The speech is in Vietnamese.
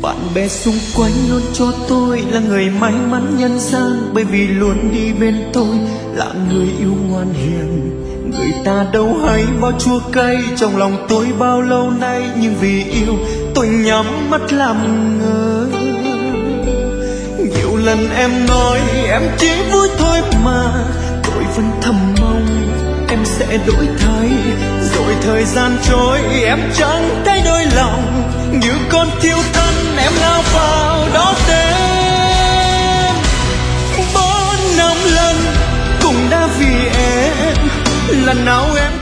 Bạn bè xung quanh luôn cho tôi là người may mắn nhân gian, bởi vì luôn đi bên tôi là người yêu ngoan hiền. Người ta đâu hay bao chua cay trong lòng tôi bao lâu nay, nhưng vì yêu tôi nhắm mắt làm ngơ. Nhiều lần em nói em chỉ vui thôi mà, tôi vẫn thầm mong em sẽ đổi thay. Rồi thời gian trôi em chẳng thấy đổi lòng, như con thiêu thân em lao vào đó tên. 4 năm lần cũng đã vì em, lần nào em